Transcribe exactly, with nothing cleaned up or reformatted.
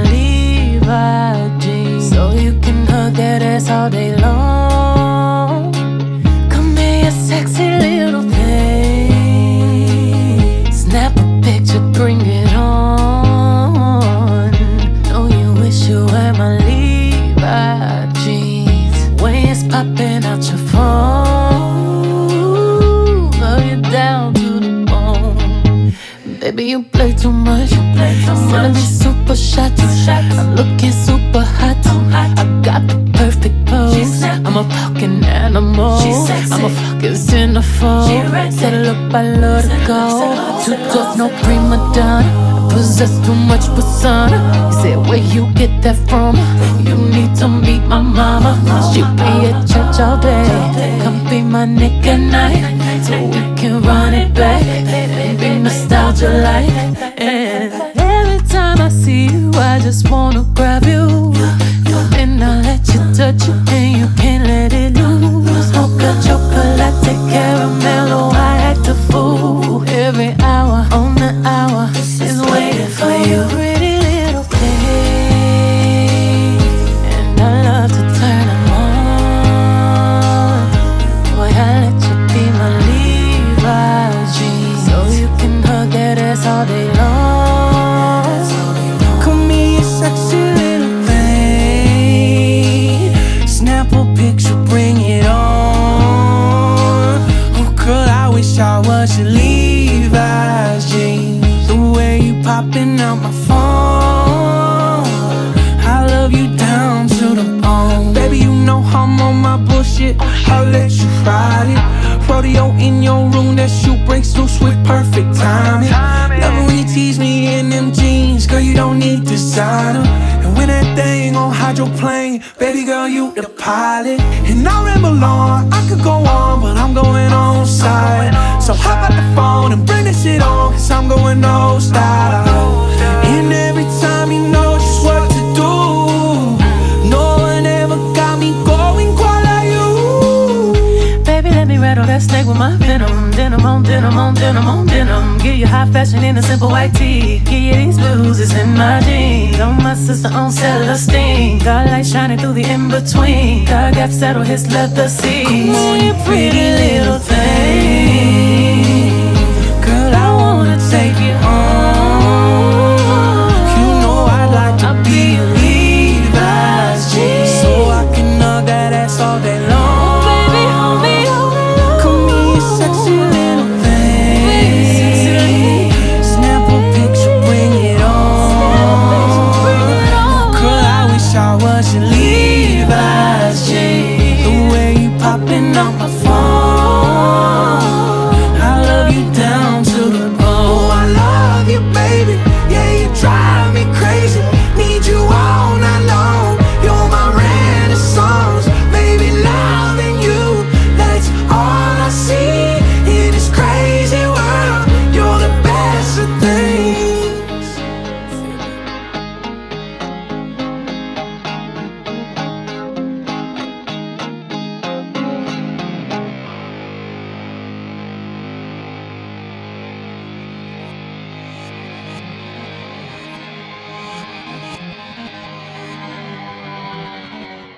Levi jeans, so you can hug that ass all day long. Come here, you sexy little thing. Snap a picture, bring it on. Know you wish you had my Levi jeans. When it's popping out your phone, love you down to the bone. Baby, you play too much. You play too much. Wanna be super shot. I'm looking super hot. I got the perfect pose. I'm a fucking animal. I'm a fucking centerfold. Settle up, I love to go. Too tough, no prima donna. I possess too much persona. You said where you get that from? You need to meet my mama. She be at church all day. Come be my nigga at night, so we can run it back and be nostalgia like. And every time I see you, I just wanna grab you. And I'll let you touch it, and you can't let it loose. Mocha chocolate, caramel, oh I act a fool. Every hour on the hour is waiting for you, pretty little thing. And I love to turn them on. Boy, I let you be my Levi jeans, so you can hug that ass all day long. Come here, sexy little thing. Snap a picture, bring it on. Oh girl, I wish I was your Levi's jeans. The way you popping out my phone, I love you down to the bone. Baby, you know I'm on my bullshit, I'll let you ride it. Rodeo in your room, that shoe breaks loose with perfect timing. Love it when you tease me in them jeans, girl, you don't need designer. And when that thing on hydroplane, baby girl, you the pilot. And I ramble on, I could go on, but I'm going on side. So hop out the phone and bring this shit on, cause I'm going no style. And every time you know just what to do, no one ever got me going quite like you. Baby, let me rattle that snake with my venom. Denim on denim on denim on denim. Give you high fashion in a simple white tee. Give you these blues, it's in my jeans. On my sister on Celestine. Got light shining through the in-between. Got gap settle his leather seats. Come on, you pretty little thing.